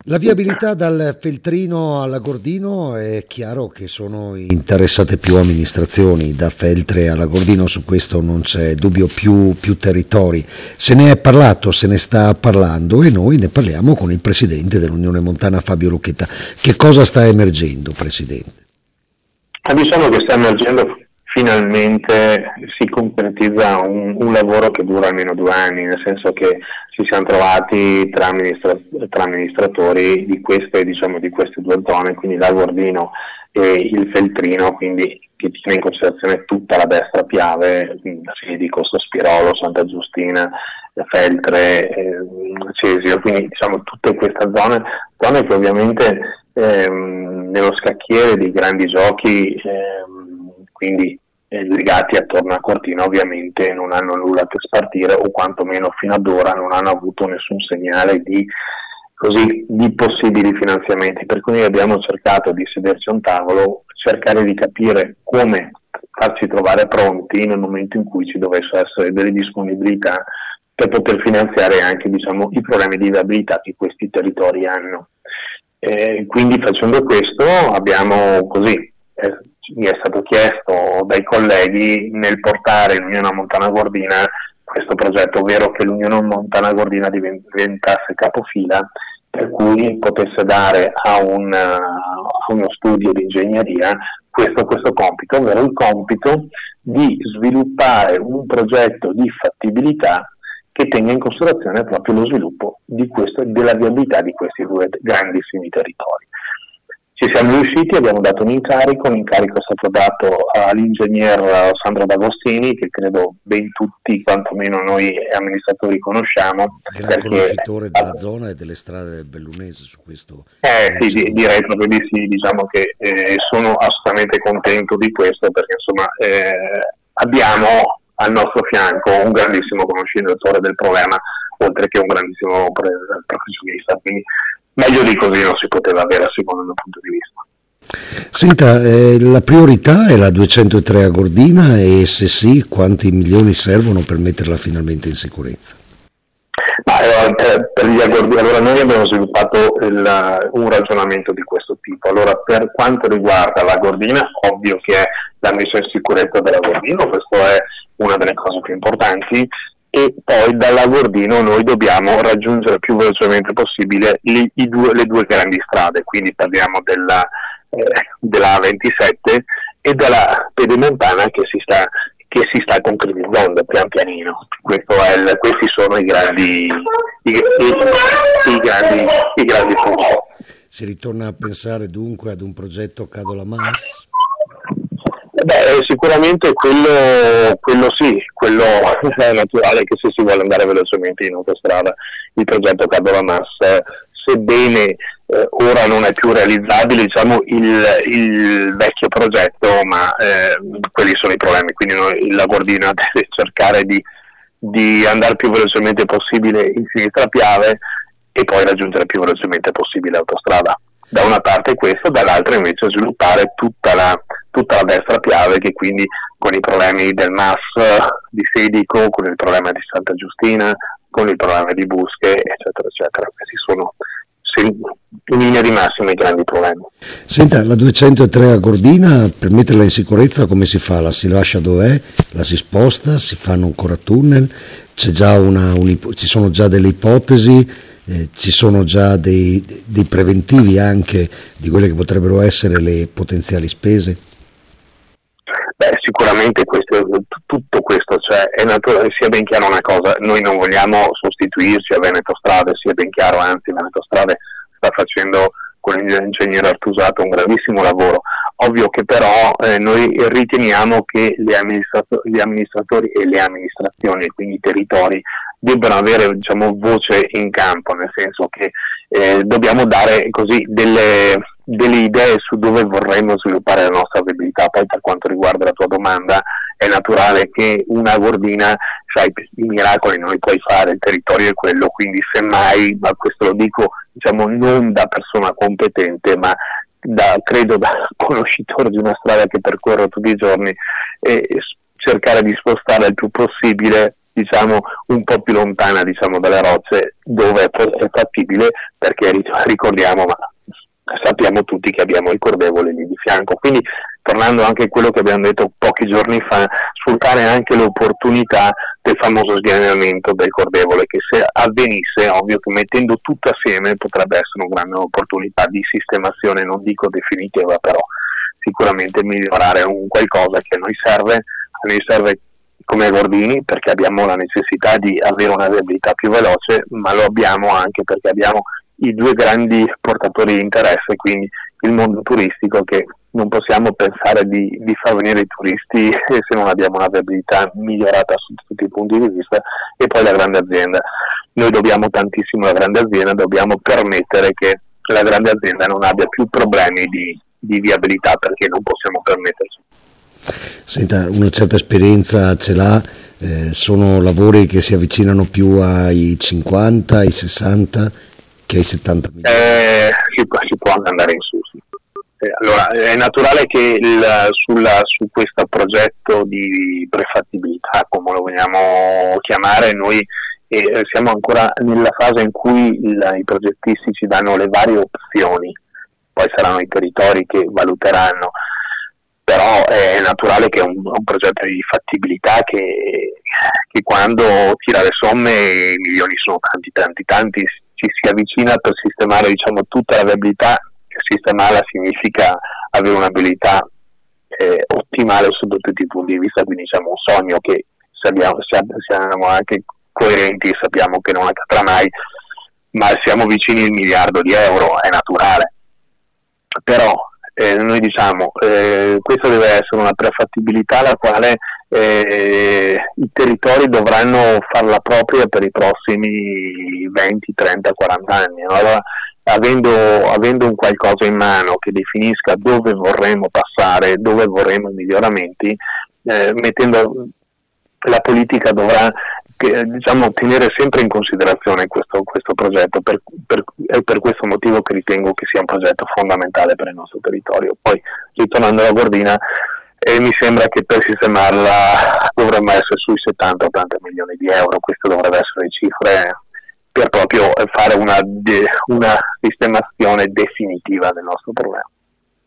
La viabilità dal Feltrino all'Agordino è chiaro che sono interessate più amministrazioni, da Feltre all'Agordino su questo non c'è dubbio, più territori. Se ne è parlato, se ne sta parlando e noi ne parliamo con il presidente dell'Unione Montana Fabio Lucchetta. Che cosa sta emergendo, presidente? Diciamo che sta emergendo, finalmente si concretizza un lavoro che dura almeno 2 anni, nel senso che ci siamo trovati tra amministratori di queste due zone, quindi l'Agordino e il Feltrino, quindi che tiene in considerazione tutta la destra Piave, di Costa Spirolo, Santa Giustina, Feltre, Cesio, quindi diciamo tutte queste zone che ovviamente nello scacchiere dei grandi giochi, quindi legati attorno a Cortina, ovviamente non hanno nulla che spartire, o quantomeno fino ad ora non hanno avuto nessun segnale di possibili finanziamenti, per cui noi abbiamo cercato di sederci a un tavolo, cercare di capire come farci trovare pronti nel momento in cui ci dovessero essere delle disponibilità per poter finanziare anche i problemi di viabilità che questi territori hanno. Quindi facendo questo mi è stato chiesto dai colleghi nel portare l'Unione Montana Gordina questo progetto, ovvero che l'Unione Montana Gordina diventasse capofila, per cui potesse dare a uno studio di ingegneria questo compito, ovvero il compito di sviluppare un progetto di fattibilità che tenga in considerazione proprio lo sviluppo della viabilità di questi due grandissimi territori. Ci siamo riusciti, abbiamo dato l'incarico è stato dato all'ingegner Sandro D'Agostini, che credo ben tutti, quantomeno noi amministratori, conosciamo. Gran conoscitore della zona e delle strade del Bellunese su questo. Sì, direi proprio di sì, diciamo che sono assolutamente contento di questo, perché insomma abbiamo al nostro fianco un grandissimo conoscitore del problema, oltre che un grandissimo professionista, quindi meglio di così non si poteva avere, secondo il mio punto di vista. Senta, la priorità è la 203 a Gordina, e se sì, quanti milioni servono per metterla finalmente in sicurezza? Per gli Agordini, allora noi abbiamo sviluppato un ragionamento di questo tipo. Allora, per quanto riguarda la Gordina, ovvio che è la messa in sicurezza dell'Agordino, questo è una delle cose più importanti, e poi dall'Agordino noi dobbiamo raggiungere più velocemente possibile le due grandi strade, quindi parliamo della A27 e della pedemontana che si sta concretizzando pian pianino. Questi sono i grandi punti. Si ritorna a pensare dunque ad un progetto Cadola-Mars? Sicuramente quello sì, quello è naturale che se si vuole andare velocemente in autostrada, il progetto Cadola-Mars, sebbene ora non è più realizzabile il vecchio progetto, ma quelli sono i problemi, quindi la Gordina deve cercare di andare pipiù velocemente possibile in sinistra Piave e poi raggiungere più velocemente possibile l'autostrada. Da una parte questo, dall'altra invece sviluppare tutta la destra Piave, che quindi con i problemi del MAS di Sedico, con il problema di Santa Giustina, con il problema di Busche, eccetera, eccetera. Questi sono in linea di massima i grandi problemi. Senta, la 203 a Gordina, per metterla in sicurezza come si fa? La si lascia dov'è? La si sposta? Si fanno ancora tunnel? Ci sono già delle ipotesi? Ci sono già dei preventivi anche di quelle che potrebbero essere le potenziali spese? Sicuramente tutto questo, cioè è naturale, sia ben chiaro una cosa, noi non vogliamo sostituirci a Veneto Strade, sia ben chiaro, anzi Veneto Strade sta facendo con l'ingegnere Artusato un bravissimo lavoro. Ovvio che però noi riteniamo che gli amministratori e le amministrazioni, e quindi i territori, debbano avere voce in campo, nel senso che dobbiamo dare così delle idee su dove vorremmo sviluppare la nostra viabilità. Poi per quanto riguarda la tua domanda, è naturale che una Gordina, sai, i miracoli non li puoi fare, il territorio è quello, quindi semmai, ma questo lo dico non da persona competente, ma credo da conoscitore di una strada che percorro tutti i giorni, cercare di spostare il più possibile diciamo un po' più lontana, diciamo, dalle rocce, dove è fattibile, perché ricordiamo, ma sappiamo tutti che abbiamo il Cordevole lì di fianco. Quindi, tornando anche a quello che abbiamo detto pochi giorni fa, sfruttare anche l'opportunità del famoso sgranamento del Cordevole, che se avvenisse, ovvio che mettendo tutto assieme potrebbe essere una grande opportunità di sistemazione, non dico definitiva, però sicuramente migliorare un qualcosa che a noi serve come Gordini, perché abbiamo la necessità di avere una viabilità più veloce, ma lo abbiamo anche perché abbiamo i due grandi portatori di interesse, quindi il mondo turistico, che non possiamo pensare di far venire i turisti se non abbiamo una viabilità migliorata su tutti i punti di vista, e poi la grande azienda. Noi dobbiamo tantissimo alla grande azienda, dobbiamo permettere che la grande azienda non abbia più problemi di viabilità, perché non possiamo permetterci. Senta, una certa esperienza ce l'ha, sono lavori che si avvicinano più ai 50, ai 60 che ai 70 milioni. Si può anche andare in su, sì. Allora, è naturale che su questo progetto di prefattibilità, come lo vogliamo chiamare, noi siamo ancora nella fase in cui i progettisti ci danno le varie opzioni, poi saranno i territori che valuteranno, però è naturale che è un progetto di fattibilità che quando tira le somme, i milioni sono tanti, ci si avvicina per sistemare, diciamo, tutta la viabilità. Sistemarla significa avere un'abilità ottimale sotto tutti i punti di vista, quindi diciamo un sogno che siamo anche coerenti, sappiamo che non accadrà mai, ma siamo vicini al miliardo di euro, è naturale. Però noi diciamo questa deve essere una prefattibilità alla quale i territori dovranno farla propria per i prossimi 20, 30, 40 anni. Allora, avendo un qualcosa in mano che definisca dove vorremmo passare, dove vorremmo i miglioramenti, mettendo la politica dovrà diciamo tenere sempre in considerazione questo progetto, è per questo motivo che ritengo che sia un progetto fondamentale per il nostro territorio. Poi, ritornando alla Gordina, mi sembra che per sistemarla dovremmo essere sui 70-80 milioni di euro, queste dovrebbero essere le cifre per proprio fare una sistemazione definitiva del nostro problema.